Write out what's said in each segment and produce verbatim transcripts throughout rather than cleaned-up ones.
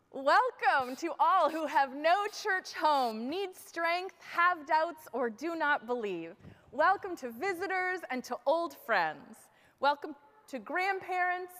Welcome to all who have no church home, need strength, have doubts, or do not believe. Welcome to visitors and to old friends. Welcome to grandparents.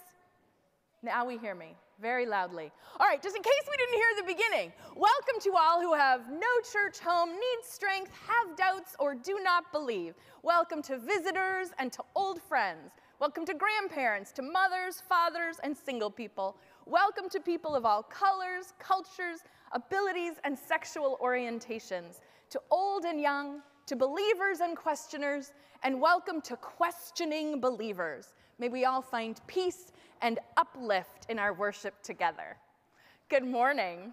Now we hear me very loudly. All right, just in case we didn't hear the beginning, welcome to all who have no church home, need strength, have doubts, or do not believe. Welcome to visitors and to old friends. Welcome to grandparents, to mothers, fathers, and single people. Welcome to people of all colors, cultures, abilities, and sexual orientations, to old and young, to believers and questioners, and welcome to questioning believers. May we all find peace and uplift in our worship together. Good morning.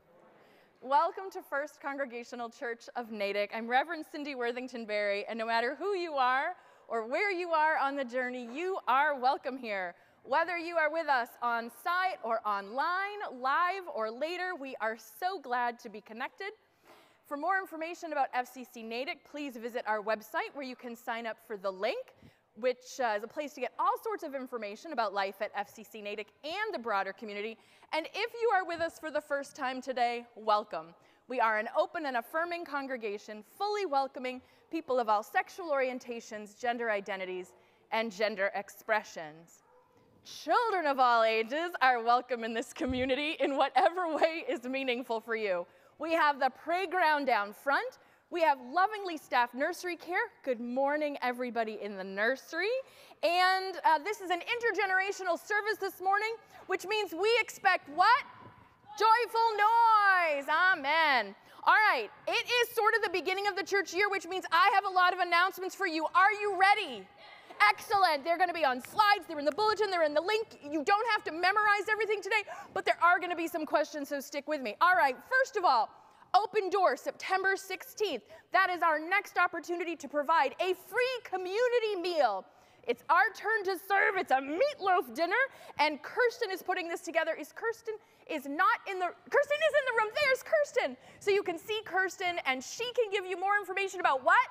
Welcome to First Congregational Church of Natick. I'm Reverend Cindy Worthington Berry, and no matter who you are or where you are on the journey, you are welcome here. Whether you are with us on site or online, live or later, we are so glad to be connected. For more information about F C C Natick, please visit our website where you can sign up for the link, which uh, is a place to get all sorts of information about life at F C C Natick and the broader community. And if you are with us for the first time today, welcome. We are an open and affirming congregation, fully welcoming people of all sexual orientations, gender identities, and gender expressions. Children of all ages are welcome in this community in whatever way is meaningful for you. We have the playground down front. We have lovingly staffed nursery care. Good morning, everybody in the nursery. And uh, this is an intergenerational service this morning, which means we expect what? Joyful noise. Amen. All right, it is sort of the beginning of the church year, which means I have a lot of announcements for you. Are you ready? Excellent. They're going to be on slides. They're in the bulletin. They're in the link. You don't have to memorize everything today, but there are going to be some questions, so stick with me. All right, first of all, Open Door, September sixteenth. That is our next opportunity to provide a free community meal. It's our turn to serve. It's a meatloaf dinner, and Kirsten is putting this together. Is Kirsten is not in the, Kirsten is in the room. There's Kirsten. So you can see Kirsten, and she can give you more information about what?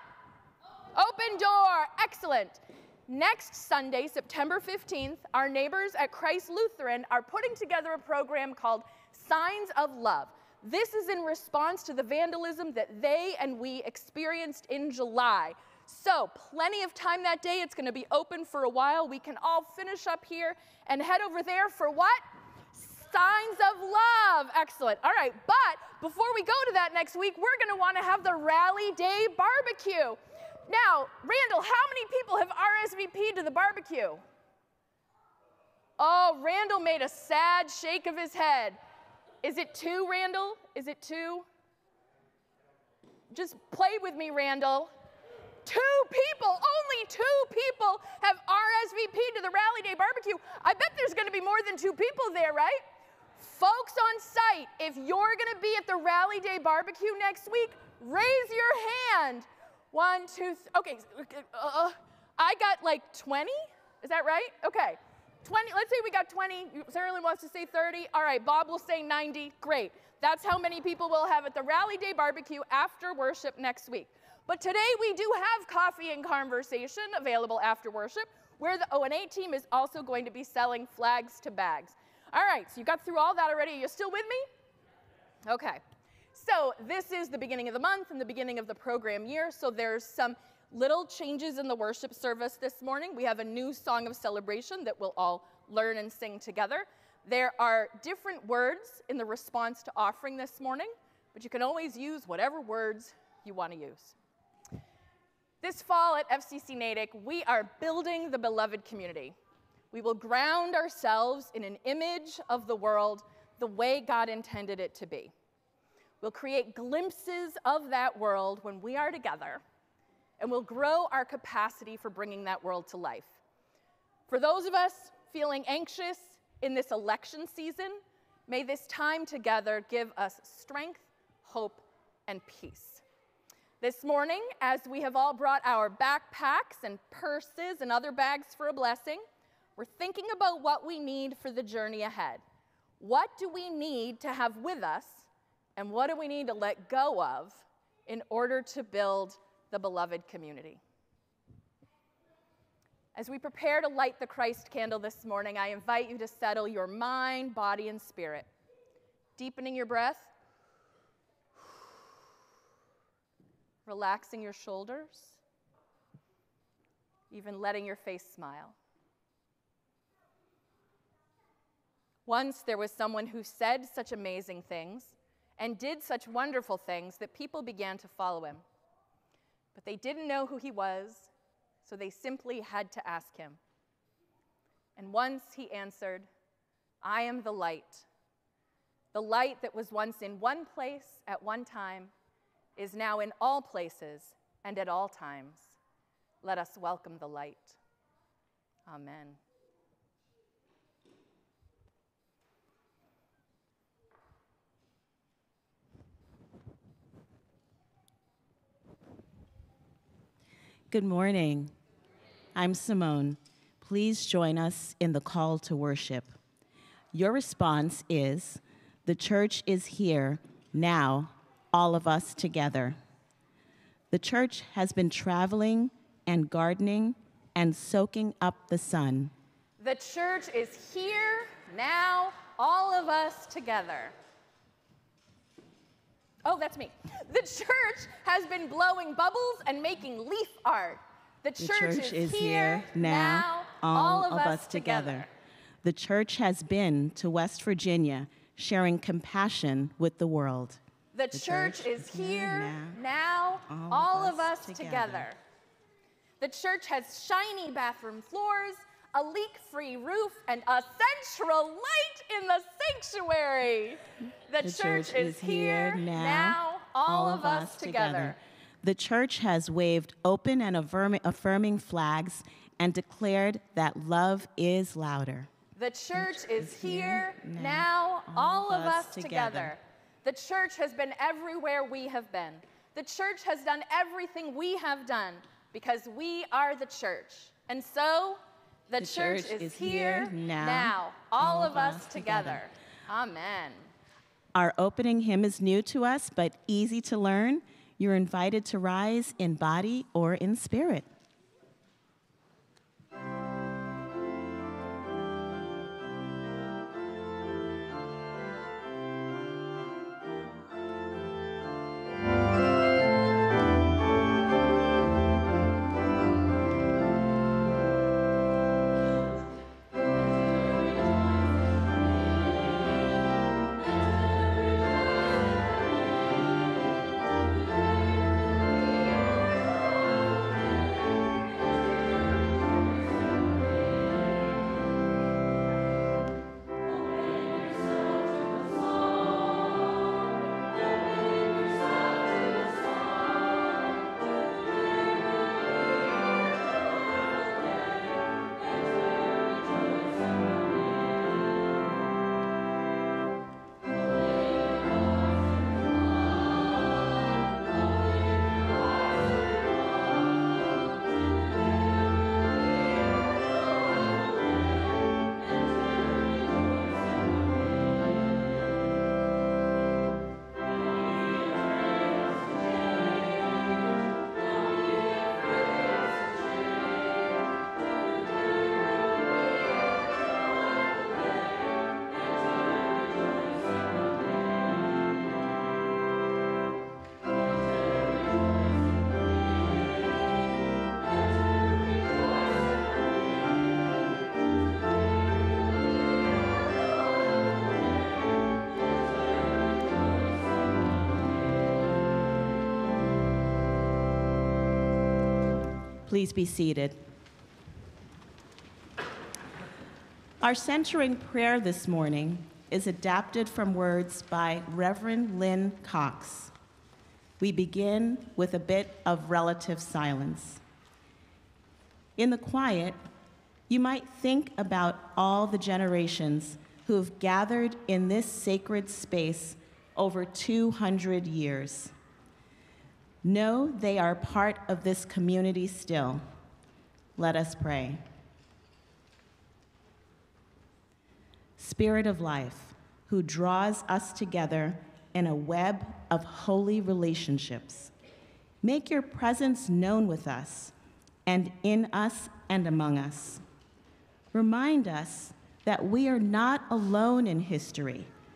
Open Door. Excellent. Next Sunday, September fifteenth, our neighbors at Christ Lutheran are putting together a program called Signs of Love. This is in response to the vandalism that they and we experienced in July. So plenty of time that day. It's going to be open for a while. We can all finish up here and head over there for what? Signs of Love. Excellent. All right, but before we go to that next week, we're going to want to have the Rally Day Barbecue. Now, Randall, how many people have R S V P'd to the barbecue? Oh, Randall made a sad shake of his head. Is it two, Randall? Is it two? Just play with me, Randall. Two people, only two people have R S V P'd to the Rally Day Barbecue. I bet there's going to be more than two people there, right? Folks on site, if you're going to be at the Rally Day Barbecue next week, raise your hand. One, two, th okay, uh, I got like twenty, is that right? Okay, twenty, let's say we got twenty, Sarah Lynn wants to say thirty, all right, Bob will say ninety, great. That's how many people we'll have at the Rally Day Barbecue after worship next week. But today we do have coffee and conversation available after worship, where the O and A team is also going to be selling flags to bags. All right, so you got through all that already, are you still with me? Okay. So this is the beginning of the month and the beginning of the program year, so there's some little changes in the worship service this morning. We have a new song of celebration that we'll all learn and sing together. There are different words in the response to offering this morning, but you can always use whatever words you want to use. This fall at F C C Natick, we are building the beloved community. We will ground ourselves in an image of the world the way God intended it to be. We'll create glimpses of that world when we are together, and we'll grow our capacity for bringing that world to life. For those of us feeling anxious in this election season, may this time together give us strength, hope, and peace. This morning, as we have all brought our backpacks and purses and other bags for a blessing, we're thinking about what we need for the journey ahead. What do we need to have with us? And what do we need to let go of in order to build the beloved community? As we prepare to light the Christ candle this morning, I invite you to settle your mind, body, and spirit. deepening your breath. Relaxing your shoulders. Even letting your face smile. Once there was someone who said such amazing things and did such wonderful things that people began to follow him. But they didn't know who he was, so they simply had to ask him. And once he answered, "I am the light. The light that was once in one place at one time is now in all places and at all times. Let us welcome the light." Amen. Good morning. I'm Simone. Please join us in the call to worship. Your response is, "The church is here, now, all of us together." The church has been traveling and gardening and soaking up the sun. The church is here, now, all of us together. Oh, that's me. The church has been blowing bubbles and making leaf art. The church, The church is, is here, here, now, all of us together. The church has been to West Virginia, sharing compassion with the world. The church is here, now, all of us together. The church has shiny bathroom floors, a leak-free roof, and a central light in the sanctuary. The, The church, is here, now, all of us together. The church has waved open and affirm- affirming flags and declared that love is louder. The church is here, now, all of us together. The church has been everywhere we have been. The church has done everything we have done because we are the church. And so, the, The church, church is, is here, here, now, now, all of us together. together. Amen. Our opening hymn is new to us, but easy to learn. You're invited to rise in body or in spirit. Please be seated. Our centering prayer this morning is adapted from words by Reverend Lynn Cox. We begin with a bit of relative silence. In the quiet, you might think about all the generations who have gathered in this sacred space over two hundred years. Know they are part of this community still. Let us pray. Spirit of life, who draws us together in a web of holy relationships, make your presence known with us and in us and among us. Remind us that we are not alone in history,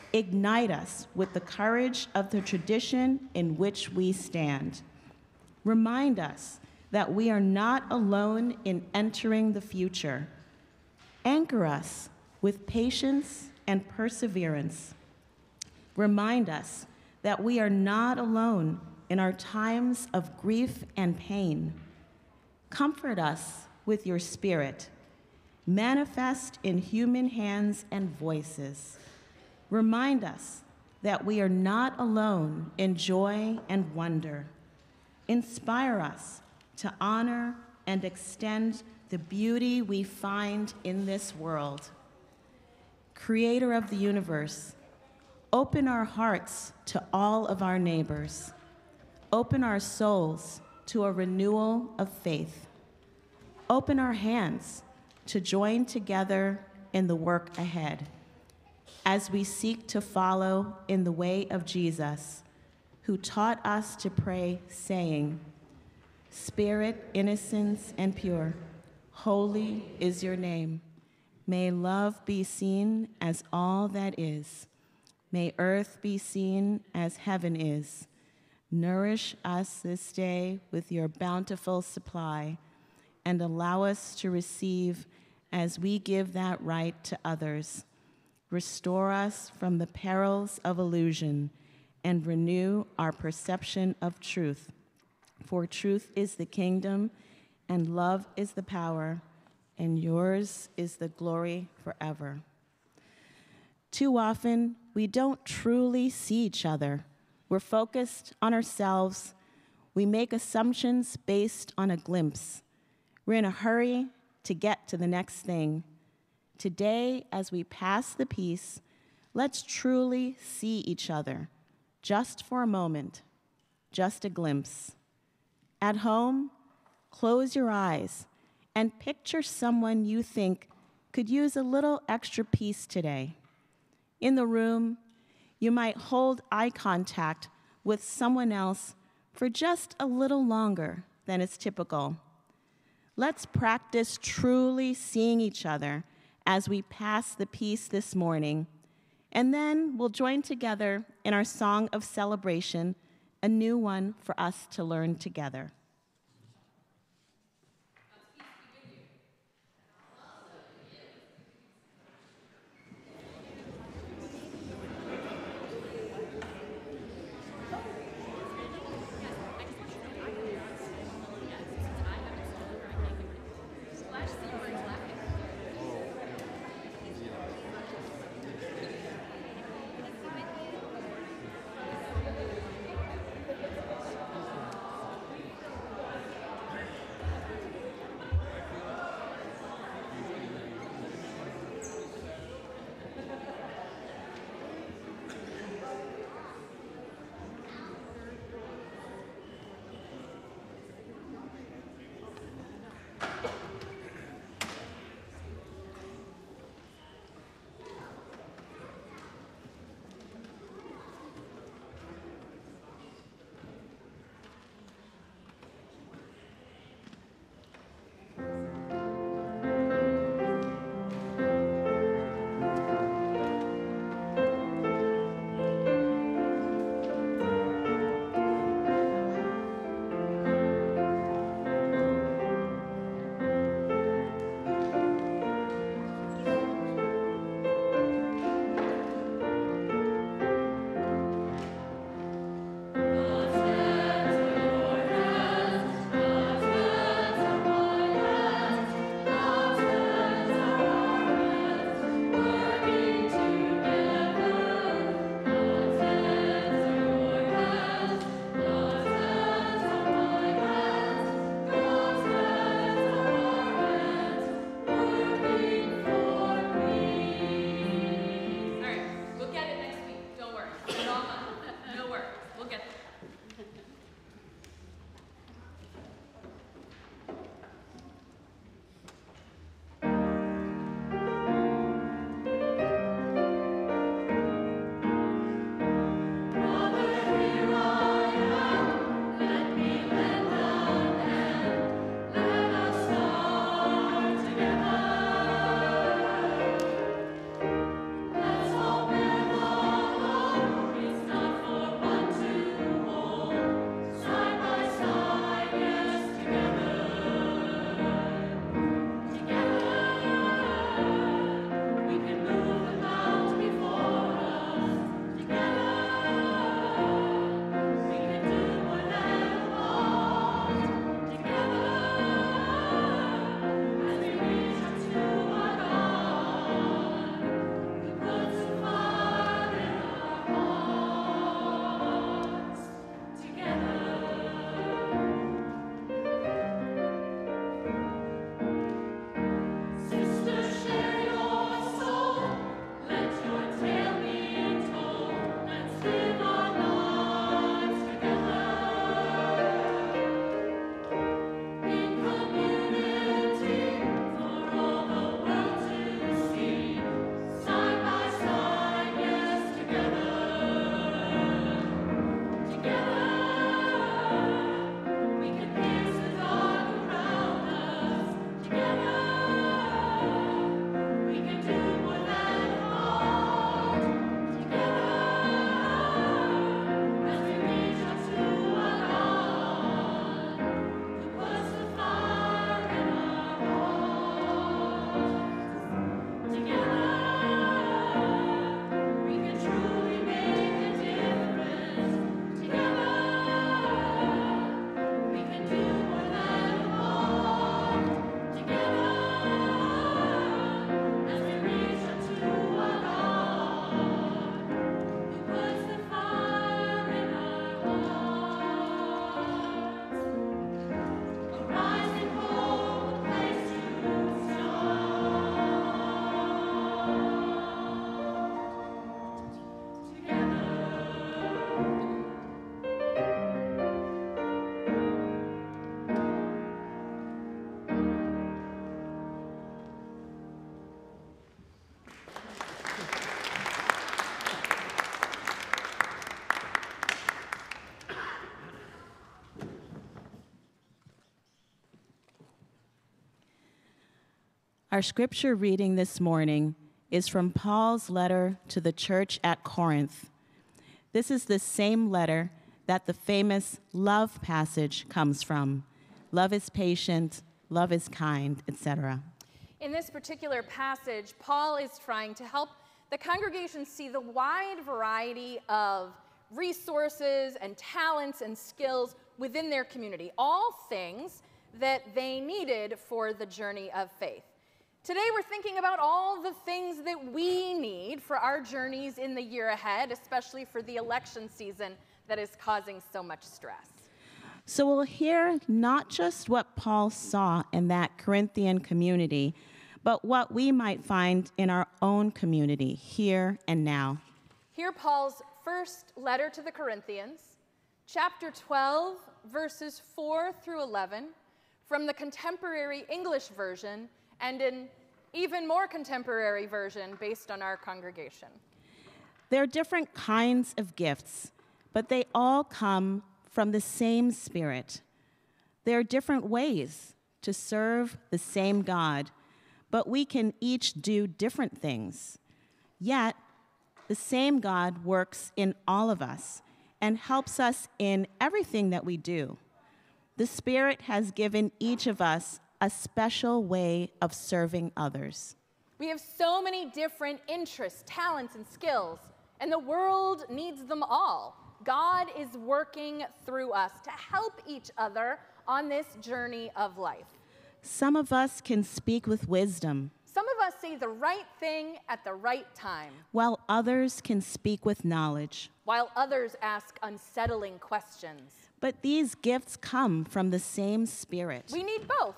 Ignite us with the courage of the tradition in which we stand. Remind us that we are not alone in entering the future. Anchor us with patience and perseverance. Remind us that we are not alone in our times of grief and pain. Comfort us with your Spirit. Manifest in human hands and voices. Remind us that we are not alone in joy and wonder. Inspire us to honor and extend the beauty we find in this world. Creator of the universe, open our hearts to all of our neighbors. Open our souls to a renewal of faith. Open our hands to join together in the work ahead as we seek to follow in the way of Jesus, who taught us to pray, saying, Spirit, innocence, and pure, holy is your name. May love be seen as all that is. May earth be seen as heaven is. Nourish us this day with your bountiful supply, and allow us to receive as we give that right to others. Restore us from the perils of illusion, and renew our perception of truth. For truth is the kingdom, and love is the power, and yours is the glory forever. Too often, we don't truly see each other. We're focused on ourselves. We make assumptions based on a glimpse. We're in a hurry to get to the next thing. Today, as we pass the peace, let's truly see each other, just for a moment, just a glimpse. At home, close your eyes and picture someone you think could use a little extra peace today. In the room, you might hold eye contact with someone else for just a little longer than is typical. Let's practice truly seeing each other as we pass the peace this morning, and then we'll join together in our song of celebration, a new one for us to learn together. Our scripture reading this morning is from Paul's letter to the church at Corinth. This is the same letter that the famous love passage comes from. Love is patient, love is kind, et cetera. In this particular passage, Paul is trying to help the congregation see the wide variety of resources and talents and skills within their community, all things that they needed for the journey of faith. Today we're thinking about all the things that we need for our journeys in the year ahead, especially for the election season that is causing so much stress. So we'll hear not just what Paul saw in that Corinthian community, but what we might find in our own community here and now. Hear Paul's first letter to the Corinthians, chapter twelve, verses four through eleven, from the Contemporary English Version and an even more contemporary version based on our congregation. There are different kinds of gifts, but they all come from the same Spirit. There are different ways to serve the same God, but we can each do different things. Yet, the same God works in all of us and helps us in everything that we do. The Spirit has given each of us a special way of serving others. We have so many different interests, talents, and skills, and the world needs them all. God is working through us to help each other on this journey of life. Some of us can speak with wisdom, Some of us say the right thing at the right time, while others can speak with knowledge. while others ask unsettling questions. But these gifts come from the same Spirit. We need both.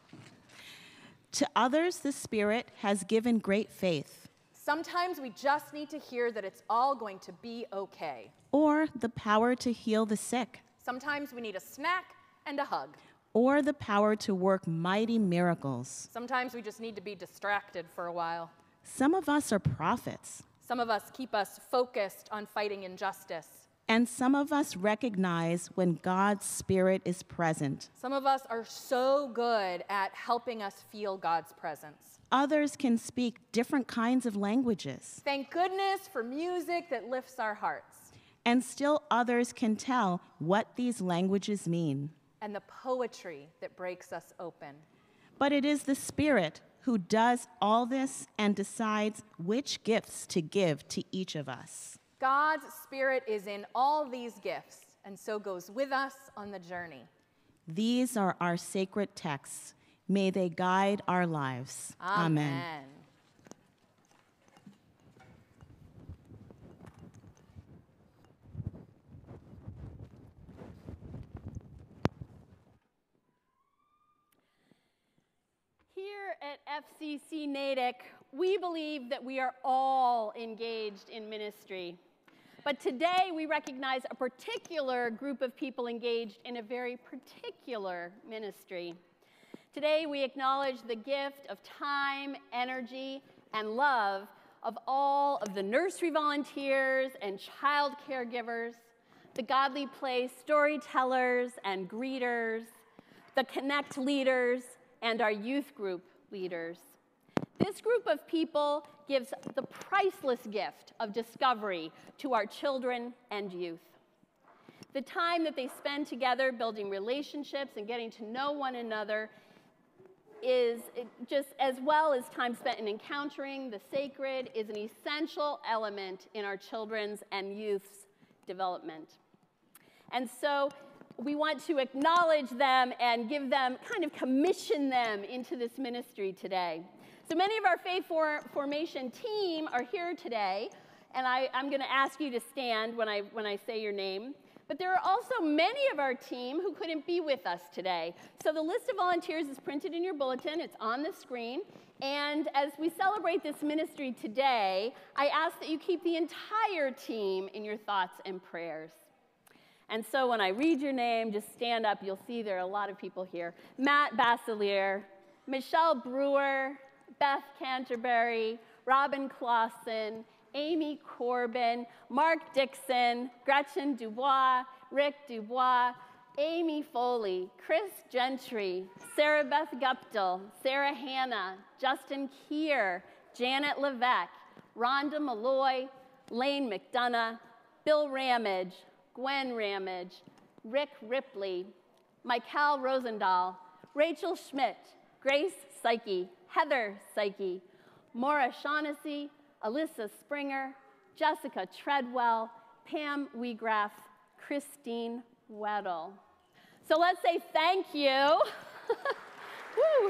To others, the Spirit has given great faith, Sometimes we just need to hear that it's all going to be okay. or the power to heal the sick, Sometimes we need a snack and a hug. or the power to work mighty miracles. Sometimes we just need to be distracted for a while. Some of us are prophets, Some of us keep us focused on fighting injustice. and some of us recognize when God's Spirit is present. Some of us are so good at helping us feel God's presence. Others can speak different kinds of languages, Thank goodness for music that lifts our hearts and still others can tell what these languages mean. and the poetry that breaks us open. But it is the Spirit who does all this and decides which gifts to give to each of us. God's Spirit is in all these gifts and so goes with us on the journey. These are our sacred texts. May they guide our lives. Amen. Amen. Here at F C C Natick, we believe that we are all engaged in ministry. But today we recognize a particular group of people engaged in a very particular ministry. Today we acknowledge the gift of time, energy, and love of all of the nursery volunteers and child caregivers, the Godly Place storytellers and greeters, the Connect leaders, and our youth group leaders. This group of people gives the priceless gift of discovery to our children and youth. The time that they spend together building relationships and getting to know one another is just as well as time spent in encountering the sacred is an essential element in our children's and youth's development. And so we want to acknowledge them and give them, kind of commission them into this ministry today. So many of our faith for formation team are here today, and I, I'm going to ask you to stand when I, when I say your name. But there are also many of our team who couldn't be with us today. So the list of volunteers is printed in your bulletin. It's on the screen. And as we celebrate this ministry today, I ask that you keep the entire team in your thoughts and prayers. And so when I read your name, just stand up. You'll see there are a lot of people here. Matt Basselier, Michelle Brewer, Beth Canterbury, Robin Clausen, Amy Corbin, Mark Dixon, Gretchen Dubois, Rick Dubois, Amy Foley, Chris Gentry, Sarah Beth Guptill, Sarah Hanna, Justin Keir, Janet Levesque, Rhonda Malloy, Lane McDonough, Bill Ramage, Gwen Ramage, Rick Ripley, Michael Rosendahl, Rachel Schmidt, Grace Psyche, Heather Psyche, Maura Shaughnessy, Alyssa Springer, Jessica Treadwell, Pam Wiegraff, Christine Weddle. So let's say thank you. Woo.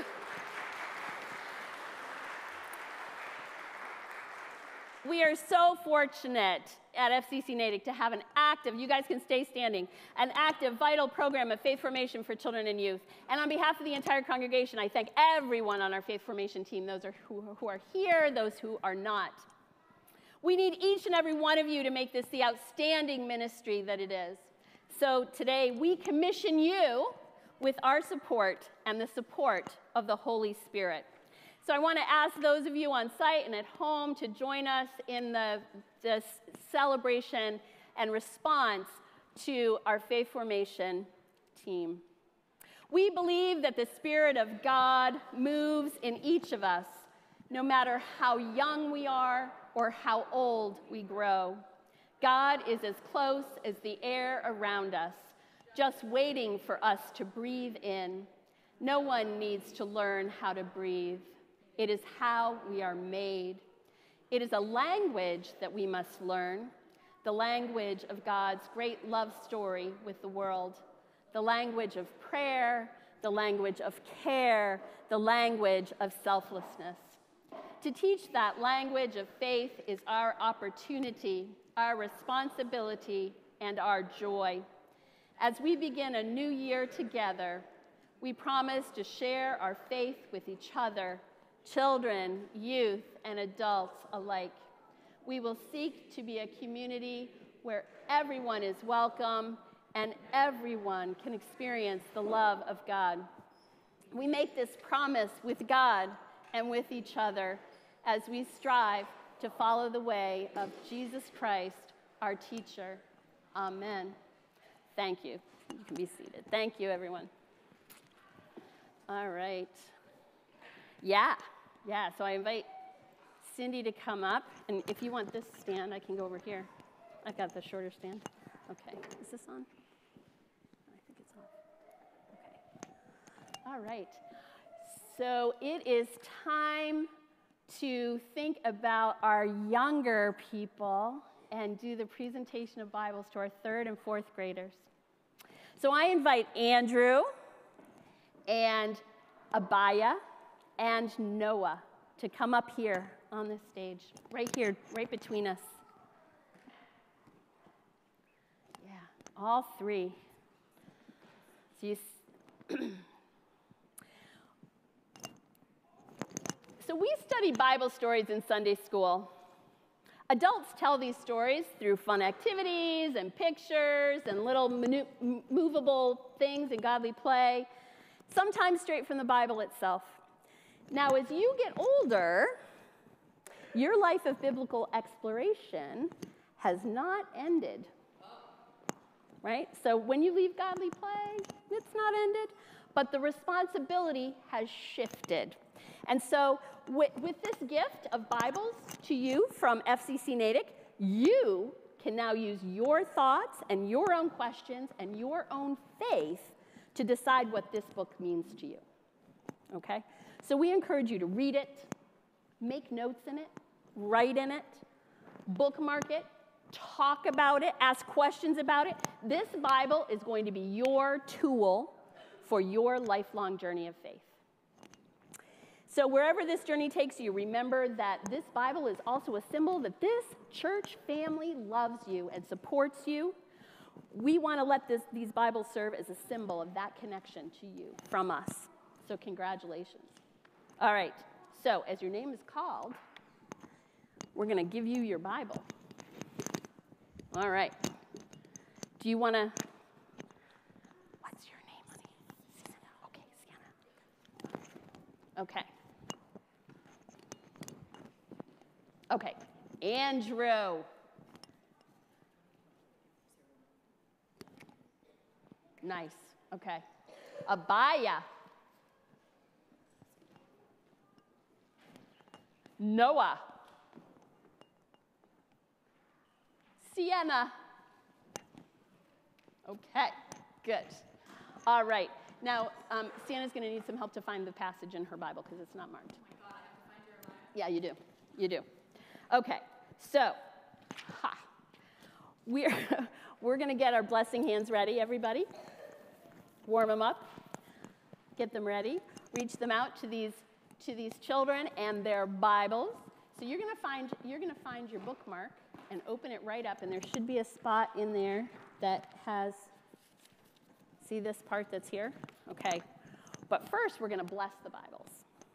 We are so fortunate at F C C Natick to have an active, you guys can stay standing, an active, vital program of faith formation for children and youth. And on behalf of the entire congregation, I thank everyone on our faith formation team, those are who, who are here, those who are not. We need each and every one of you to make this the outstanding ministry that it is. So today, we commission you with our support and the support of the Holy Spirit. So I want to ask those of you on site and at home to join us in the, the celebration and response to our faith formation team. We believe that the Spirit of God moves in each of us, no matter how young we are or how old we grow. God is as close as the air around us, just waiting for us to breathe in. No one needs to learn how to breathe. It is how we are made. It is a language that we must learn, the language of God's great love story with the world, the language of prayer, the language of care, the language of selflessness. To teach that language of faith is our opportunity, our responsibility, and our joy. As we begin a new year together, we promise to share our faith with each other, children, youth, and adults alike. We will seek to be a community where everyone is welcome and everyone can experience the love of God. We make this promise with God and with each other as we strive to follow the way of Jesus Christ, our teacher. Amen. Thank you. You can be seated. Thank you, everyone. All right. Yeah, yeah, so I invite Cindy to come up, and if you want this stand, I can go over here. I've got the shorter stand. Okay, is this on? I think it's on. Okay. All right. So it is time to think about our younger people and do the presentation of Bibles to our third and fourth graders. So I invite Andrew and Abaya and Noah to come up here on the stage, right here, right between us. Yeah, all three. So, you so we study Bible stories in Sunday school. Adults tell these stories through fun activities and pictures and little manu- movable things in godly play, sometimes straight from the Bible itself. Now, as you get older, your life of biblical exploration has not ended, right? So when you leave godly play, it's not ended, but the responsibility has shifted. And so with, with this gift of Bibles to you from F C C Natick, you can now use your thoughts and your own questions and your own faith to decide what this book means to you, okay? So we encourage you to read it, make notes in it, write in it, bookmark it, talk about it, ask questions about it. This Bible is going to be your tool for your lifelong journey of faith. So wherever this journey takes you, remember that this Bible is also a symbol that this church family loves you and supports you. We want to let this, these Bibles serve as a symbol of that connection to you from us. So congratulations. All right, so as your name is called, we're going to give you your Bible. All right. Do you want to, what's your name, honey? Sienna. Okay, Sienna. Okay. Okay, Andrew. Nice. Okay. Abaya. Noah. Sienna. Okay, good. All right. Now, um, Sienna's going to need some help to find the passage in her Bible because it's not marked. Oh my God, I have to find Jeremiah. Yeah, you do. You do. Okay, so, ha. We're, we're going to get our blessing hands ready, everybody. Warm them up. Get them ready. Reach them out to these, to these children and their Bibles. So you're going to find, you're going to find your bookmark and open it right up, and there should be a spot in there that has, see this part that's here? Okay. But first, we're going to bless the Bibles.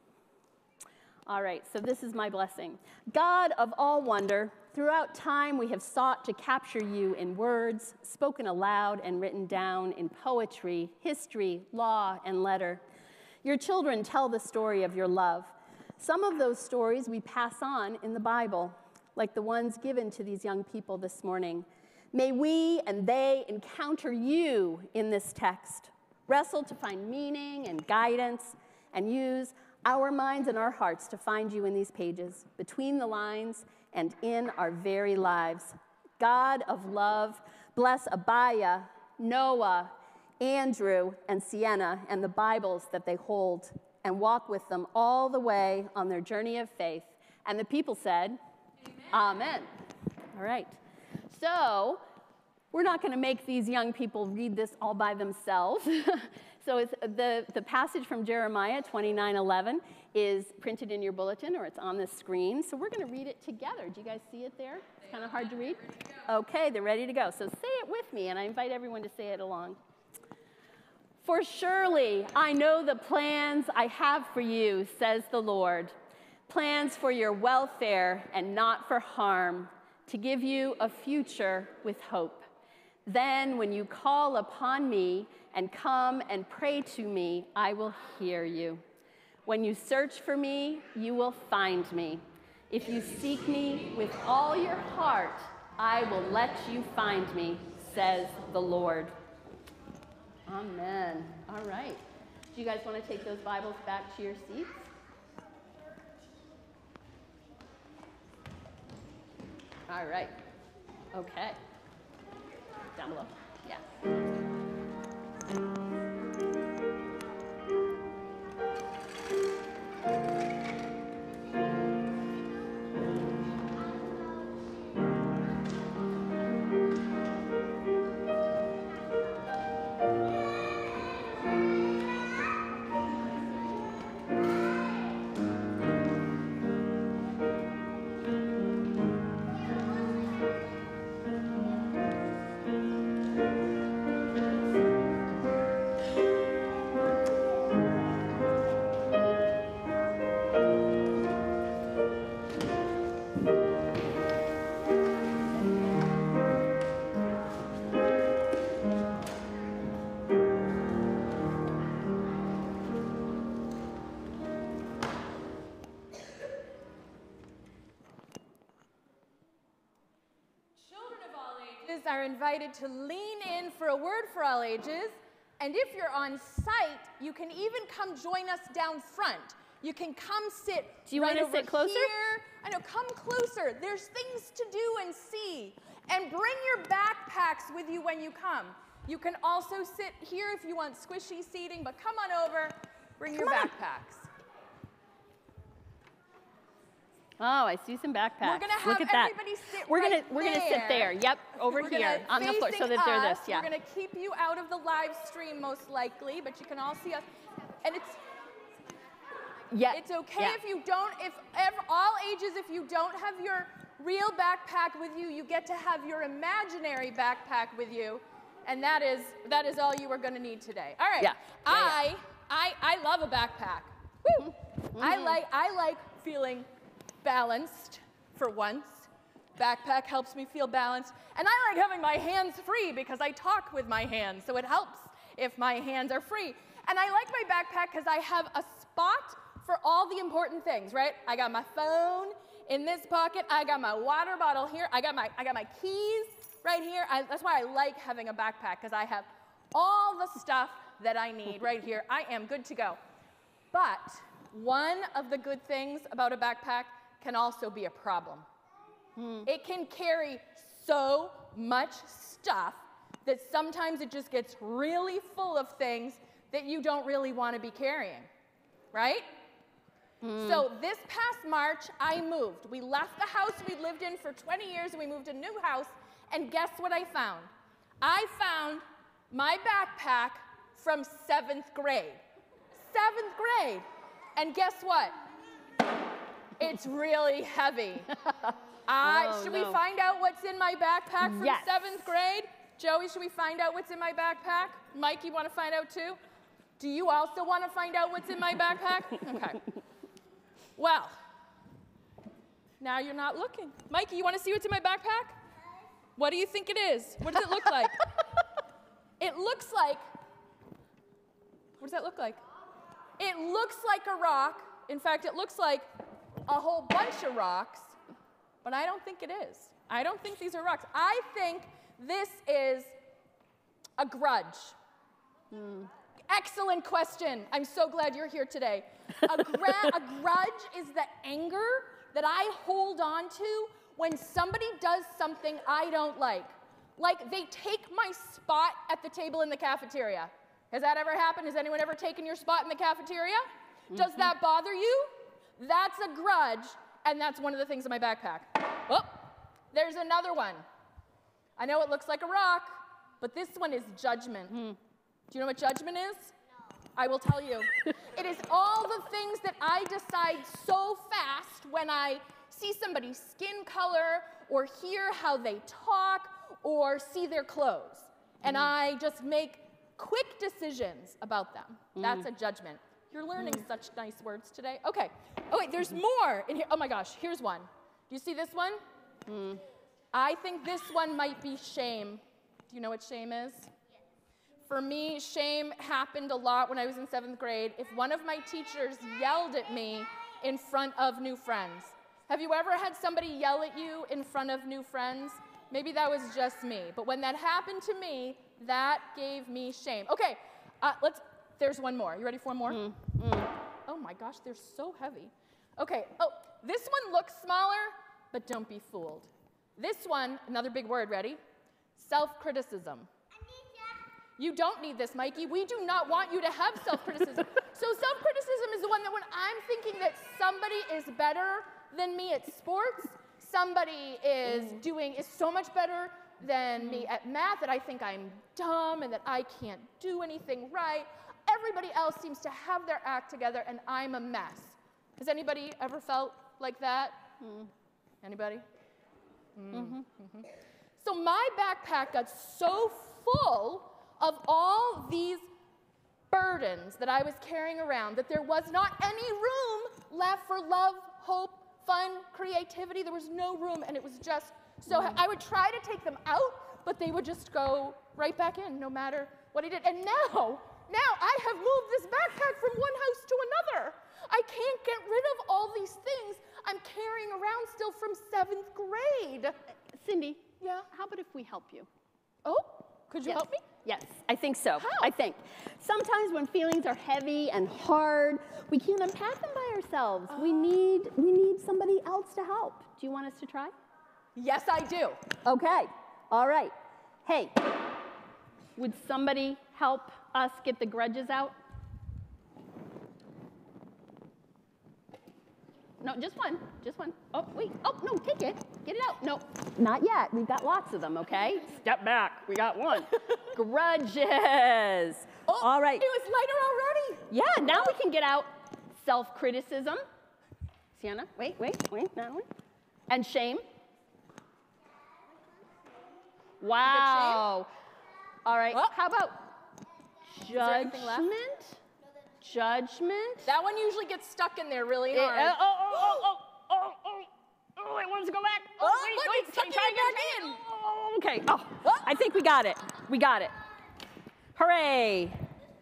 All right, so this is my blessing. God of all wonder, throughout time we have sought to capture you in words, spoken aloud and written down in poetry, history, law, and letter. Your children tell the story of your love. Some of those stories we pass on in the Bible, like the ones given to these young people this morning. May we and they encounter you in this text, wrestle to find meaning and guidance, and use our minds and our hearts to find you in these pages, between the lines and in our very lives. God of love, bless Abaya, Noah, Andrew, and Sienna, and the Bibles that they hold, and walk with them all the way on their journey of faith. And the people said, Amen. Amen. All right. So we're not going to make these young people read this all by themselves. So it's the, the passage from Jeremiah twenty-nine eleven is printed in your bulletin, or it's on the screen. So we're going to read it together. Do you guys see it there? It's kind of hard to read. Okay, they're ready to go. So say it with me, and I invite everyone to say it along. For surely I know the plans I have for you, says the Lord, plans for your welfare and not for harm, to give you a future with hope. Then when you call upon me and come and pray to me, I will hear you. When you search for me, you will find me. If you seek me with all your heart, I will let you find me, says the Lord. Amen. All right. Do you guys want to take those Bibles back to your seats? All right. Okay. Down below. Yeah. Are invited to lean in for a word for all ages, and if you're on site, you can even come join us down front. You can come sit. Do you right want to sit closer? Here. I know, come closer. There's things to do and see, and bring your backpacks with you when you come. You can also sit here if you want squishy seating, but come on over. Bring come your on. backpacks. Oh, I see some backpacks. We're gonna have Look at that. everybody sit we're right gonna we're there. gonna sit there. Yep, over we're here on the floor, so that they're this. Yeah. We're gonna keep you out of the live stream most likely, but you can all see us. And it's yeah. It's okay yeah. if you don't. If ever, all ages, if you don't have your real backpack with you, you get to have your imaginary backpack with you, and that is that is all you are going to need today. All right. Yeah. yeah I yeah. I I love a backpack. Woo. Mm-hmm. I like I like feeling balanced. For once, backpack helps me feel balanced, and I like having my hands free because I talk with my hands, so it helps if my hands are free. And I like my backpack because I have a spot for all the important things, right? I got my phone in this pocket, I got my water bottle here, I got my I got my keys right here. I, that's why I like having a backpack, because I have all the stuff that I need right here. I am good to go. But one of the good things about a backpack can also be a problem. Hmm. It can carry so much stuff that sometimes it just gets really full of things that you don't really want to be carrying, right? Mm. So this past March, I moved. We left the house we lived in for twenty years, and we moved to a new house, and guess what I found? I found my backpack from seventh grade. Seventh grade. And guess what? It's really heavy. I, oh, should no. we find out what's in my backpack from yes. seventh grade? Joey, should we find out what's in my backpack? Mike, you want to find out too? Do you also want to find out what's in my backpack? Okay. Well, now you're not looking. Mikey, you want to see what's in my backpack? What do you think it is? What does it look like? It looks like, what does that look like? It looks like a rock. In fact, it looks like a whole bunch of rocks, but I don't think it is. I don't think these are rocks. I think this is a grudge. Hmm. Excellent question. I'm so glad you're here today. A, gra- a grudge is the anger that I hold on to when somebody does something I don't like. Like they take my spot at the table in the cafeteria. Has that ever happened? Has anyone ever taken your spot in the cafeteria? Mm-hmm. Does that bother you? That's a grudge, and that's one of the things in my backpack. Oh, there's another one. I know it looks like a rock, but this one is judgment. Mm. Do you know what judgment is? No. I will tell you. It is all the things that I decide so fast when I see somebody's skin color or hear how they talk or see their clothes. And mm. I just make quick decisions about them. Mm. That's a judgment. You're learning mm. such nice words today. Okay. Oh, wait, there's more in here. Oh, my gosh. Here's one. Do you see this one? Mm. I think this one might be shame. Do you know what shame is? For me, shame happened a lot when I was in seventh grade. If one of my teachers yelled at me in front of new friends. Have you ever had somebody yell at you in front of new friends? Maybe that was just me. But when that happened to me, that gave me shame. Okay, uh, let's, there's one more. You ready for one more? Mm. Mm. Oh my gosh, they're so heavy. Okay, oh, this one looks smaller, but don't be fooled. This one, another big word, ready? Self-criticism. You don't need this, Mikey. We do not want you to have self-criticism. So self-criticism is the one that when I'm thinking that somebody is better than me at sports, somebody is mm. doing, is so much better than mm. me at math that I think I'm dumb and that I can't do anything right. Everybody else seems to have their act together and I'm a mess. Has anybody ever felt like that? Mm. Anybody? Mm. Mm-hmm. Mm-hmm. So my backpack got so full of all these burdens that I was carrying around, that there was not any room left for love, hope, fun, creativity. There was no room, and it was just, so mm. I would try to take them out, but they would just go right back in, no matter what I did. And now, now I have moved this backpack from one house to another. I can't get rid of all these things I'm carrying around still from seventh grade. Uh, Cindy, yeah? How about if we help you? Oh, could you yes. help me? Yes, I think so. How? I think. Sometimes when feelings are heavy and hard, we can't unpack them by ourselves. Oh. We need we need somebody else to help. Do you want us to try? Yes, I do. Okay. All right. Hey, would somebody help us get the grudges out? No, just one. Just one. Oh, wait. Oh, no, take it. Get it out. No, not yet. We've got lots of them, okay? Step back. We got one. Grudges. Oh, all right. It was lighter already. Yeah, now we can get out self-criticism. Sienna, wait, wait, wait, that one. And shame. Wow. Shame? All right. Oh. How about judgment? Judgment. That one usually gets stuck in there really hard. It, uh, oh, oh, oh, oh, oh, oh, oh, it wants to go back. Oh, oh wait, look, wait, it's try, try back in. Oh, okay. Oh, oh, I think we got it. We got it. Hooray.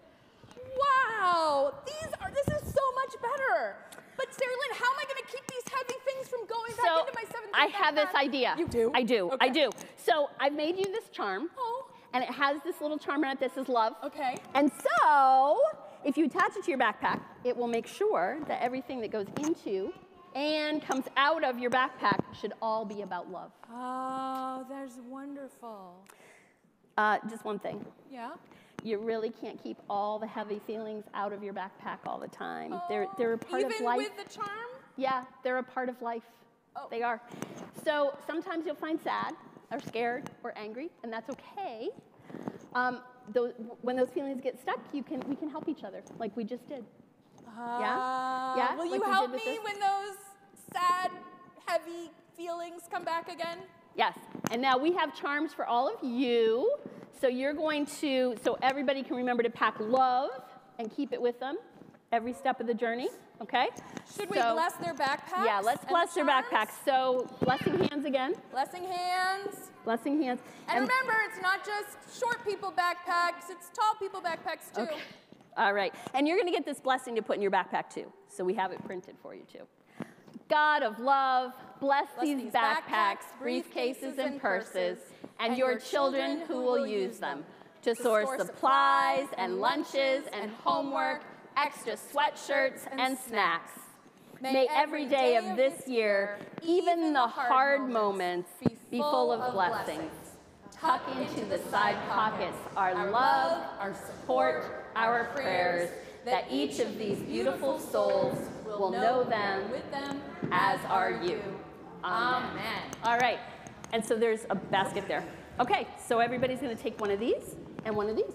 Wow, these are, this is so much better. But Sarah Lynn, how am I going to keep these heavy things from going so back into my seventh grade I have backpack? this idea. You do? I do, okay. I do. So I've made you this charm. Oh. and it has this little charm on it that says love. Okay. And so, if you attach it to your backpack, it will make sure that everything that goes into and comes out of your backpack should all be about love. Oh, that's wonderful. Uh, just one thing. Yeah? You really can't keep all the heavy feelings out of your backpack all the time. Oh, they're, they're a part even of life. with the charm? Yeah, they're a part of life. Oh. They are. So sometimes you'll find sad or scared or angry, and that's okay. Um, those, when those feelings get stuck, you can, we can help each other, like we just did. Uh, Yeah? Yeah? Will Like you we help did with me this? when those sad, heavy feelings come back again? Yes. And now we have charms for all of you. So you're going to, so everybody can remember to pack love and keep it with them every step of the journey, okay? Should So- we bless their backpacks? Yeah, let's and bless the their charms? backpacks. So blessing hands again. Blessing hands. Blessing hands. And, remember, it's not just short people backpacks, it's tall people backpacks too. Okay. All right. And you're going to get this blessing to put in your backpack too. So we have it printed for you too. God of love, bless, Bless these, these backpacks, backpacks, briefcases, briefcases, and and purses, purses, and, and your your children children who who will will use use them them to to source store supplies supplies and and lunches lunches and and homework, homework, extra extra sweatshirts sweatshirts and and snacks. May May every day of this year, even the hard moments, be full of blessings. Tuck into the side pockets our love, our support, our prayers, that each of these beautiful souls will know them with them as are you. Amen. All right, and so there's a basket there. Okay, so everybody's going to take one of these and one of these.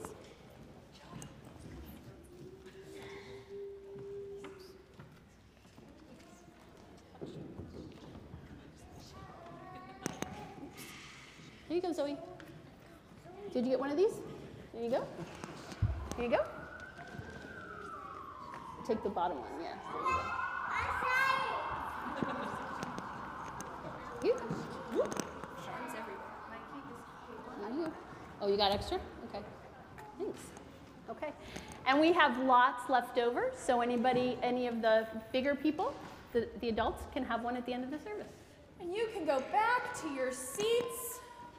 Here you go, Zoe. Did you get one of these? There you go. Here you go. Take the bottom one, yeah. There you go. There you go. Oh, you got extra? Okay. Thanks. Okay. And we have lots left over, so anybody, any of the bigger people, the, the adults, can have one at the end of the service. And you can go back to your seats.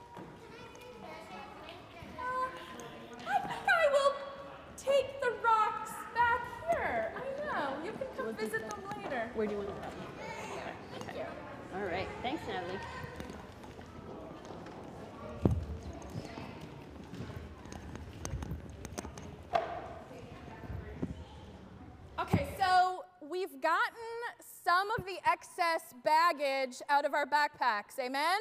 Uh, I think I will take the rocks back here. I know. You can come visit them later. Where do you want to go? Okay. All right. Thanks, Natalie. Okay, so we've gotten some of the excess baggage out of our backpacks, amen?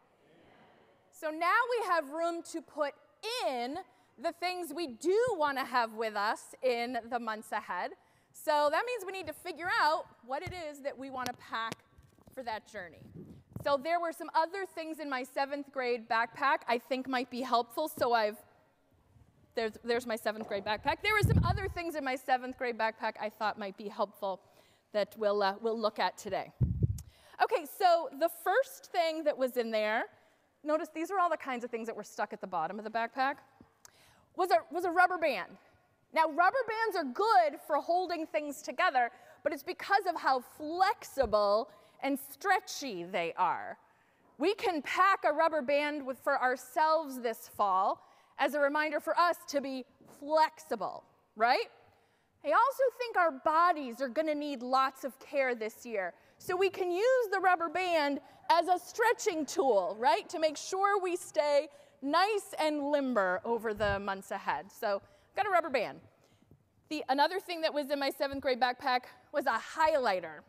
So now we have room to put in the things we do want to have with us in the months ahead. So that means we need to figure out what it is that we want to pack for that journey. So there were some other things in my seventh grade backpack I think might be helpful, so I've There's, there's my seventh grade backpack. There were some other things in my seventh grade backpack I thought might be helpful that we'll, uh, we'll look at today. Okay, so the first thing that was in there, notice these are all the kinds of things that were stuck at the bottom of the backpack, was a, was a rubber band. Now, rubber bands are good for holding things together, but it's because of how flexible and stretchy they are. We can pack a rubber band with, for ourselves this fall, as a reminder for us to be flexible, right? I also think our bodies are gonna need lots of care this year. So we can use the rubber band as a stretching tool, right? To make sure we stay nice and limber over the months ahead. So I've got a rubber band. The, another thing that was in my seventh grade backpack was a highlighter.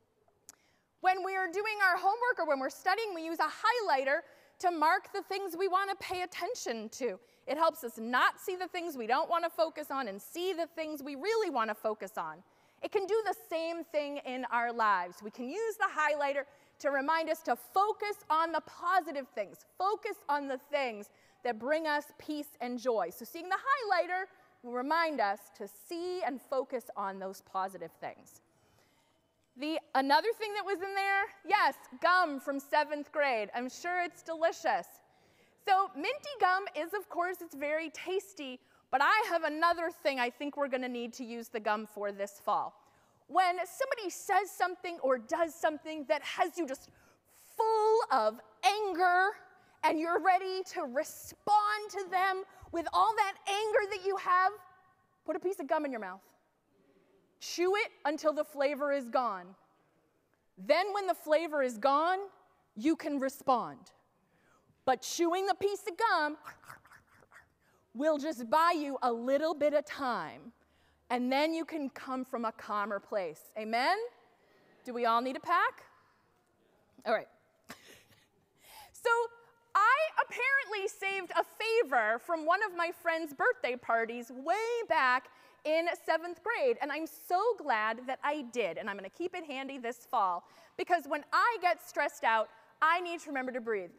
When we're doing our homework or when we're studying, we use a highlighter to mark the things we want to pay attention to. It helps us not see the things we don't want to focus on and see the things we really want to focus on. It can do the same thing in our lives. We can use the highlighter to remind us to focus on the positive things, focus on the things that bring us peace and joy. So seeing the highlighter will remind us to see and focus on those positive things. The, another thing that was in there, yes, gum from seventh grade. I'm sure it's delicious. So minty gum is, of course, it's very tasty, but I have another thing I think we're going to need to use the gum for this fall. When somebody says something or does something that has you just full of anger and you're ready to respond to them with all that anger that you have, put a piece of gum in your mouth. Chew it until the flavor is gone. Then when the flavor is gone, you can respond. But chewing the piece of gum will just buy you a little bit of time. And then you can come from a calmer place. Amen? Do we all need a pack? All right. So I apparently saved a favor from one of my friend's birthday parties way back in seventh grade, and I'm so glad that I did, and I'm going to keep it handy this fall, because when I get stressed out, I need to remember to breathe.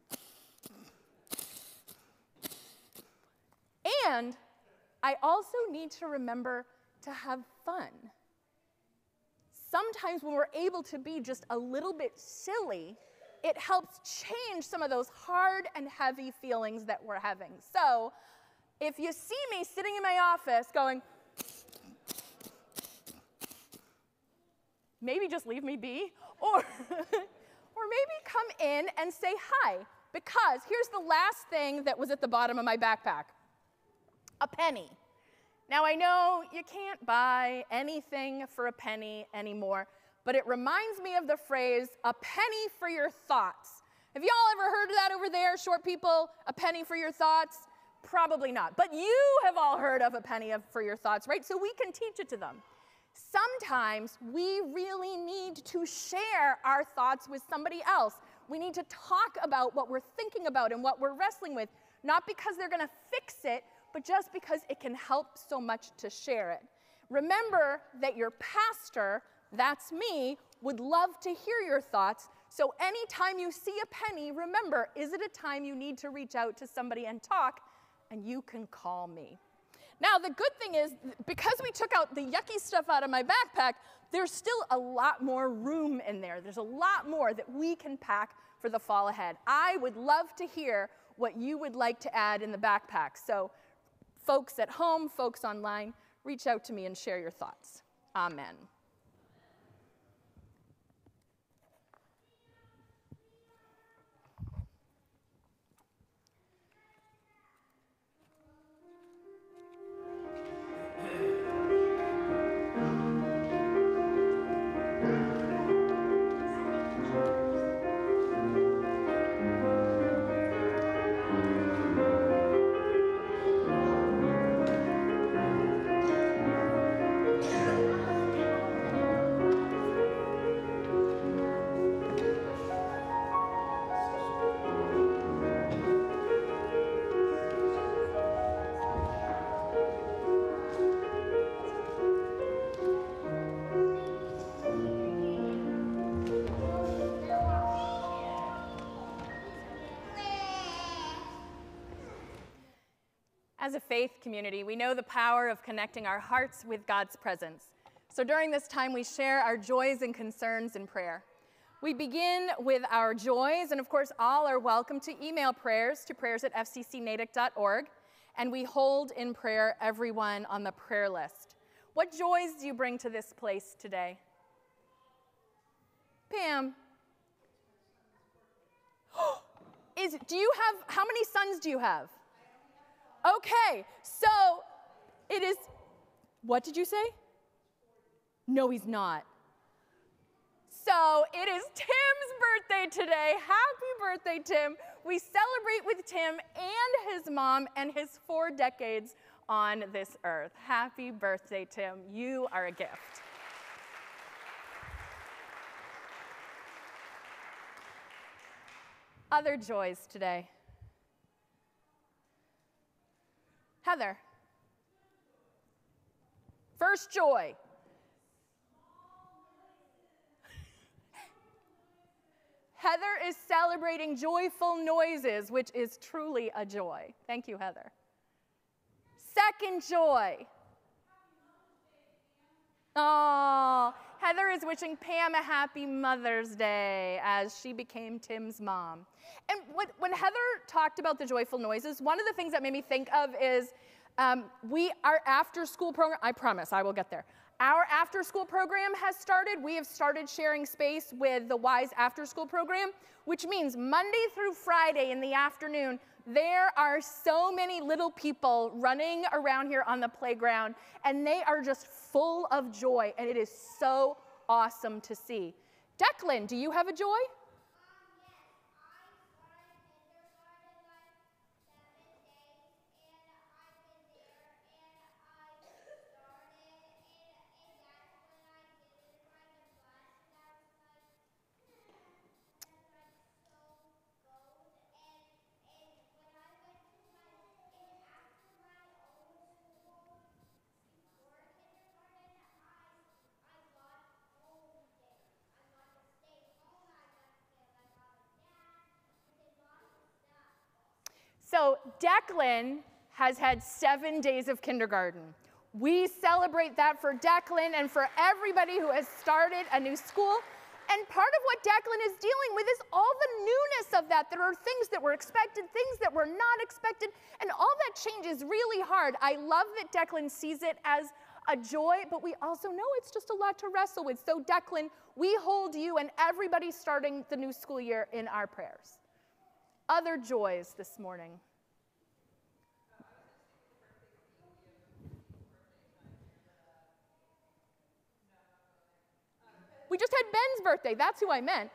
And I also need to remember to have fun. Sometimes when we're able to be just a little bit silly, it helps change some of those hard and heavy feelings that we're having. So if you see me sitting in my office going, maybe just leave me be, or, or maybe come in and say hi, because here's the last thing that was at the bottom of my backpack, a penny. Now I know you can't buy anything for a penny anymore, but it reminds me of the phrase, a penny for your thoughts. Have y'all ever heard of that over there, short people? A penny for your thoughts? Probably not. But you have all heard of a penny for your thoughts, right? So we can teach it to them. Sometimes we really need to share our thoughts with somebody else. We need to talk about what we're thinking about and what we're wrestling with, not because they're going to fix it, but just because it can help so much to share it. Remember that your pastor, that's me, would love to hear your thoughts. So anytime you see a penny, remember, is it a time you need to reach out to somebody and talk? And you can call me. Now, the good thing is, because we took out the yucky stuff out of my backpack, there's still a lot more room in there. There's a lot more that we can pack for the fall ahead. I would love to hear what you would like to add in the backpack. So folks at home, folks online, reach out to me and share your thoughts. Amen. As a faith community, we know the power of connecting our hearts with God's presence. So during this time, we share our joys and concerns in prayer. We begin with our joys, and of course, all are welcome to email prayers to prayers at f c c natick dot org, and we hold in prayer everyone on the prayer list. What joys do you bring to this place today? Pam. Is, do you have, how many sons do you have? Okay, so it is, what did you say? No, he's not. So it is Tim's birthday today. Happy birthday, Tim. We celebrate with Tim and his mom and his four decades on this earth. Happy birthday, Tim. You are a gift. Other joys today. Heather. First joy. Heather is celebrating joyful noises, which is truly a joy. Thank you, Heather. Second joy. Oh, Heather is wishing Pam a happy Mother's Day as she became Tim's mom. And what, when Heather talked about the joyful noises, one of the things that made me think of is um, we, our after-school program, I promise I will get there. Our after-school program has started. We have started sharing space with the WISE after-school program, which means Monday through Friday in the afternoon, there are so many little people running around here on the playground, and they are just full of joy, and it is so awesome to see. Declan, do you have a joy? So Declan has had seven days of kindergarten. We celebrate that for Declan and for everybody who has started a new school. And part of what Declan is dealing with is all the newness of that. There are things that were expected, things that were not expected, and all that change is really hard. I love that Declan sees it as a joy, but we also know it's just a lot to wrestle with. So Declan, we hold you and everybody starting the new school year in our prayers. Other joys this morning. We just had Ben's birthday. That's who I meant.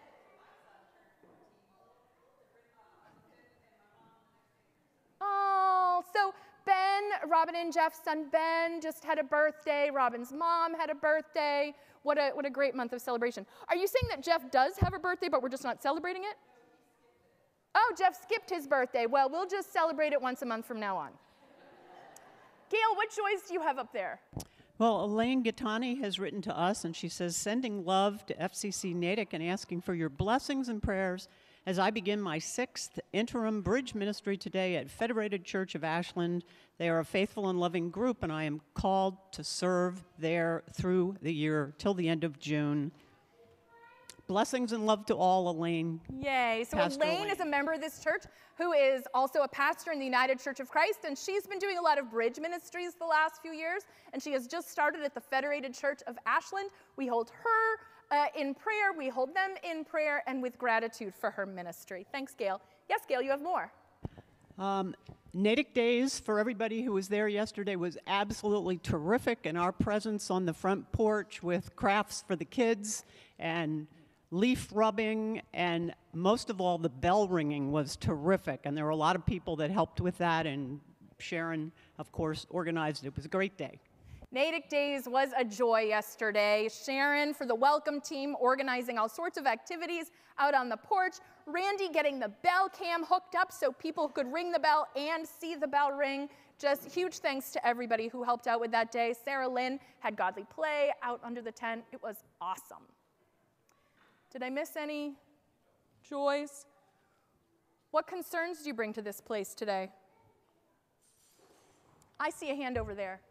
Oh, so Ben, Robin and Jeff's son Ben just had a birthday. Robin's mom had a birthday. What a, what a great month of celebration. Are you saying that Jeff does have a birthday, but we're just not celebrating it? Oh, Jeff skipped his birthday. Well, we'll just celebrate it once a month from now on. Gail, what joys do you have up there? Well, Elaine Gattani has written to us, and she says, sending love to F C C Natick and asking for your blessings and prayers as I begin my sixth interim bridge ministry today at Federated Church of Ashland. They are a faithful and loving group, and I am called to serve there through the year till the end of June. Blessings and love to all, Elaine. Yay. So Pastor Elaine, Elaine is a member of this church who is also a pastor in the United Church of Christ, and she's been doing a lot of bridge ministries the last few years, and she has just started at the Federated Church of Ashland. We hold her uh, in prayer, we hold them in prayer, and with gratitude for her ministry. Thanks, Gail. Yes, Gail, you have more. Um, Natick Days, for everybody who was there yesterday, was absolutely terrific, and our presence on the front porch with crafts for the kids and leaf rubbing, and most of all, the bell ringing was terrific, and there were a lot of people that helped with that, and Sharon, of course, organized it. It was a great day. Natick Days was a joy yesterday. Sharon for the welcome team organizing all sorts of activities out on the porch. Randy getting the bell cam hooked up so people could ring the bell and see the bell ring. Just huge thanks to everybody who helped out with that day. Sarah Lynn had Godly Play out under the tent. It was awesome. Did I miss any joys? What concerns do you bring to this place today? I see a hand over there.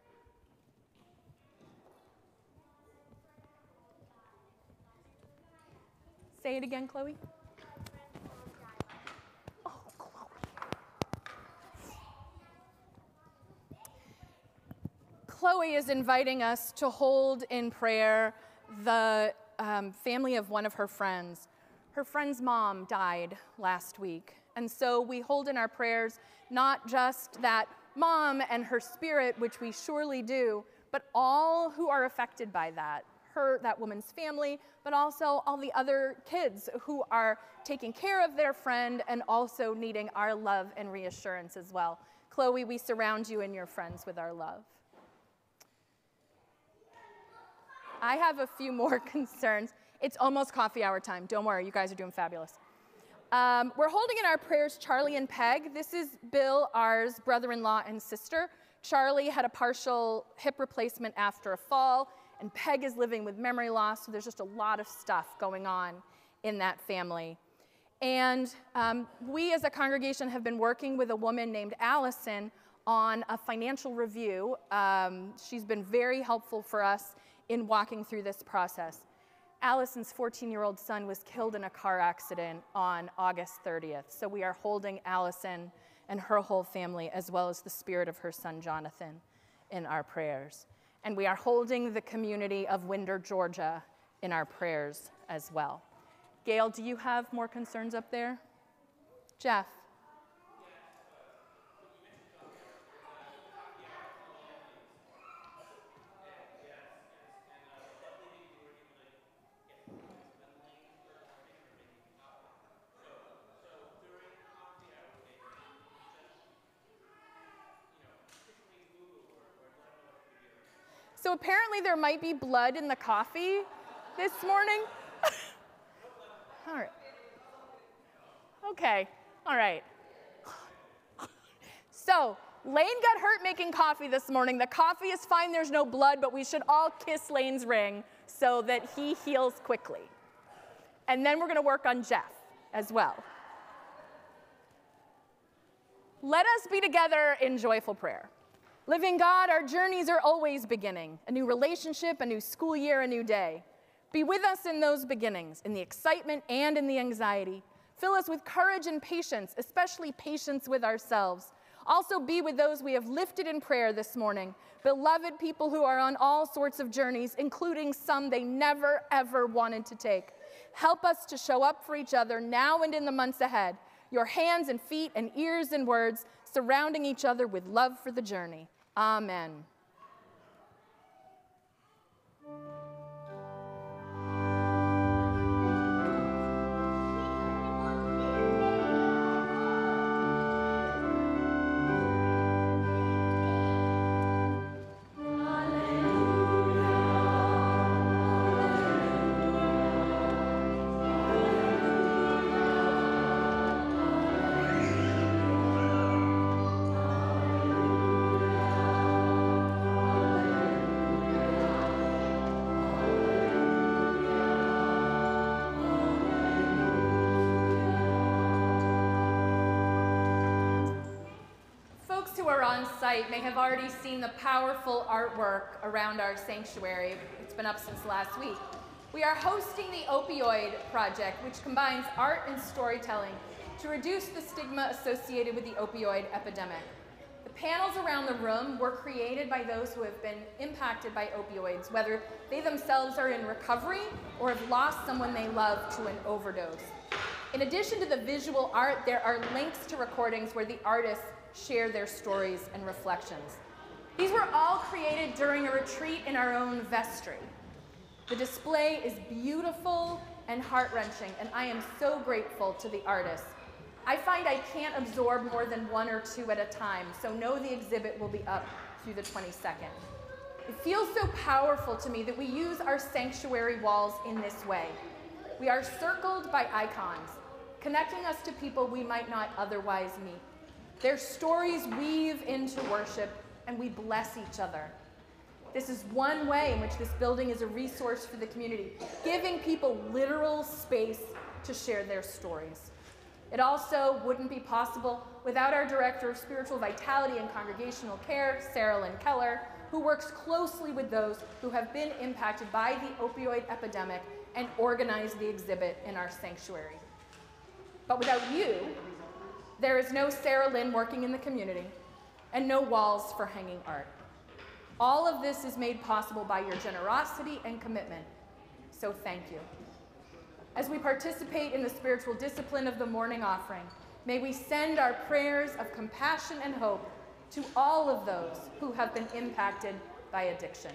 Say it again, Chloe. Oh, Chloe. Chloe is inviting us to hold in prayer the um, family of one of her friends. Her friend's mom died last week, and so we hold in our prayers not just that mom and her spirit, which we surely do, but all who are affected by that. Her, that woman's family, but also all the other kids who are taking care of their friend and also needing our love and reassurance as well. Chloe, we surround you and your friends with our love. I have a few more concerns. It's almost coffee hour time. Don't worry, you guys are doing fabulous. Um, we're holding in our prayers Charlie and Peg. This is Bill, ours brother-in-law and sister. Charlie had a partial hip replacement after a fall, and Peg is living with memory loss, so there's just a lot of stuff going on in that family. And um, we as a congregation have been working with a woman named Allison on a financial review. Um, she's been very helpful for us in walking through this process. Allison's fourteen-year-old son was killed in a car accident on August thirtieth, so we are holding Allison and her whole family, as well as the spirit of her son Jonathan, in our prayers. And we are holding the community of Winder, Georgia in our prayers as well. Gail, do you have more concerns up there? Jeff? So apparently there might be blood in the coffee this morning. All right. Okay, all right. So Lane got hurt making coffee this morning. The coffee is fine, there's no blood, but we should all kiss Lane's ring so that he heals quickly. And then we're gonna work on Jeff as well. Let us be together in joyful prayer. Living God, our journeys are always beginning. A new relationship, a new school year, a new day. Be with us in those beginnings, in the excitement and in the anxiety. Fill us with courage and patience, especially patience with ourselves. Also be with those we have lifted in prayer this morning, beloved people who are on all sorts of journeys, including some they never, ever wanted to take. Help us to show up for each other now and in the months ahead, your hands and feet and ears and words surrounding each other with love for the journey. Amen. Who are on site may have already seen the powerful artwork around our sanctuary. It's been up since last week. We are hosting the Opioid Project, which combines art and storytelling to reduce the stigma associated with the opioid epidemic. The panels around the room were created by those who have been impacted by opioids, whether they themselves are in recovery or have lost someone they love to an overdose. In addition to the visual art, there are links to recordings where the artists share their stories and reflections. These were all created during a retreat in our own vestry. The display is beautiful and heart-wrenching, and I am so grateful to the artists. I find I can't absorb more than one or two at a time, so know the exhibit will be up through the twenty-second. It feels so powerful to me that we use our sanctuary walls in this way. We are circled by icons, connecting us to people we might not otherwise meet. Their stories weave into worship, and we bless each other. This is one way in which this building is a resource for the community, giving people literal space to share their stories. It also wouldn't be possible without our Director of Spiritual Vitality and Congregational Care, Sarah Lynn Keller, who works closely with those who have been impacted by the opioid epidemic and organized the exhibit in our sanctuary. But without you, there is no Sarah Lynn working in the community and no walls for hanging art. All of this is made possible by your generosity and commitment, so thank you. As we participate in the spiritual discipline of the morning offering, may we send our prayers of compassion and hope to all of those who have been impacted by addiction.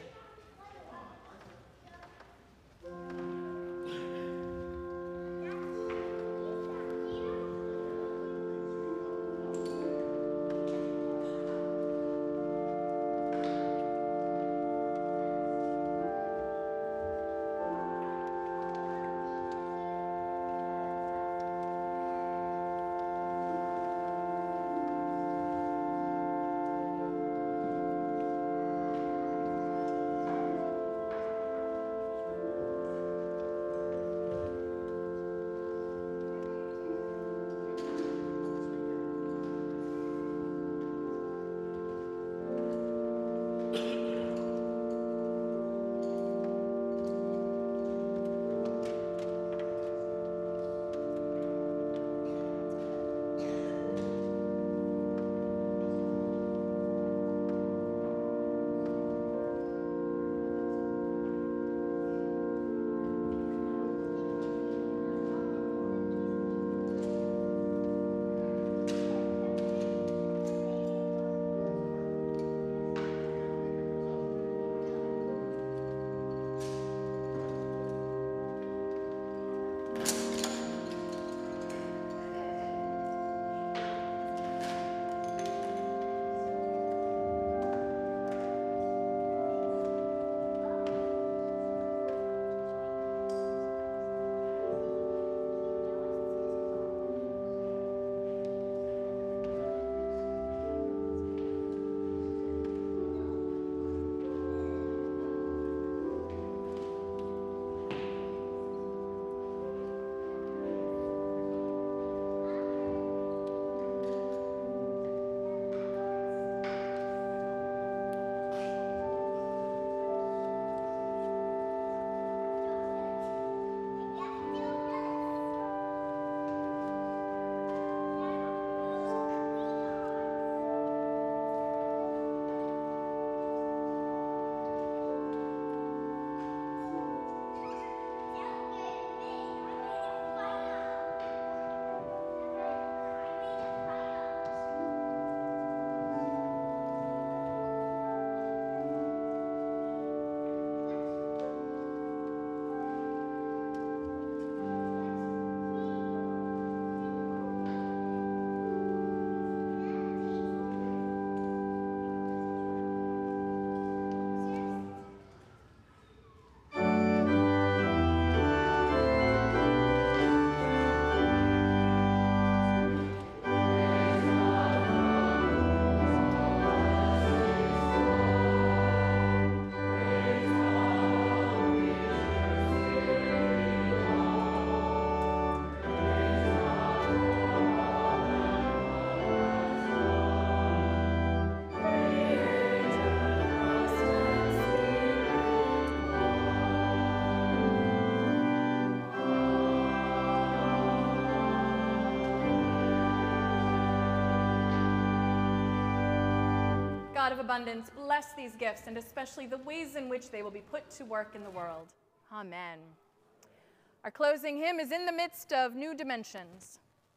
of abundance, bless these gifts, and especially the ways in which they will be put to work in the world. Amen. Our closing hymn is In the Midst of New Dimensions.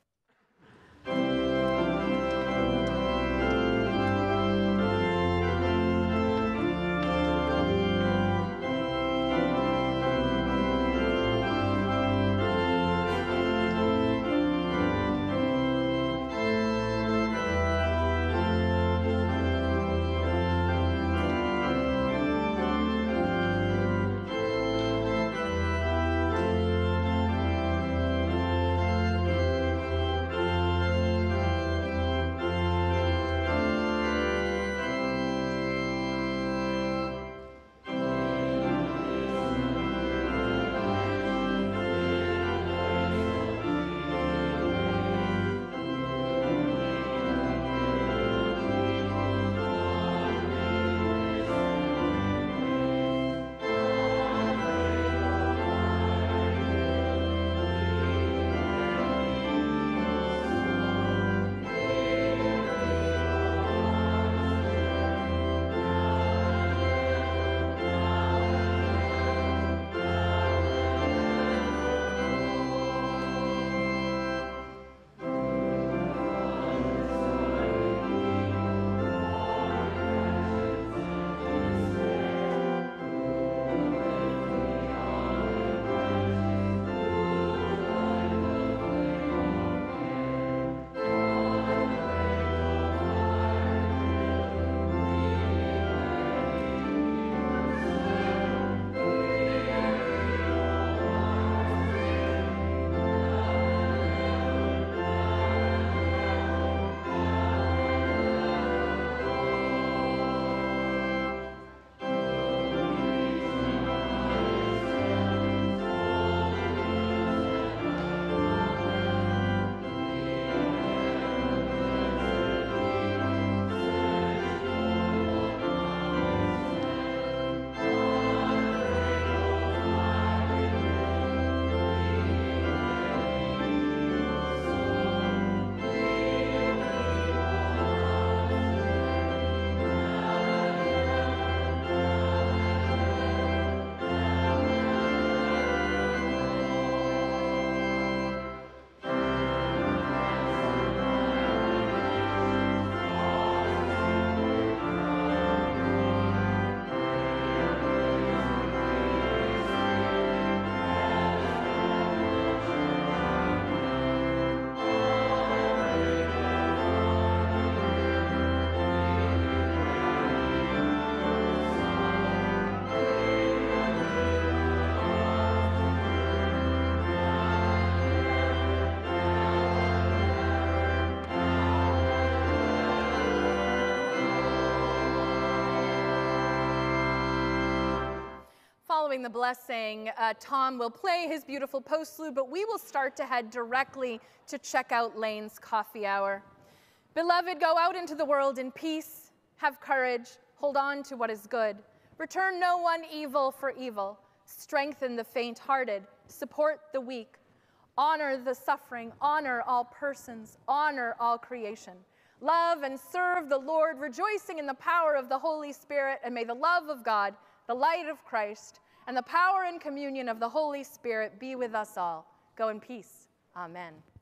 Following the blessing, uh, Tom will play his beautiful postlude, but we will start to head directly to check out Lane's coffee hour. Beloved, go out into the world in peace, have courage, hold on to what is good, return no one evil for evil, strengthen the faint-hearted, support the weak, honor the suffering, honor all persons, honor all creation. Love and serve the Lord, rejoicing in the power of the Holy Spirit, and may the love of God, the light of Christ, and the power and communion of the Holy Spirit be with us all. Go in peace. Amen.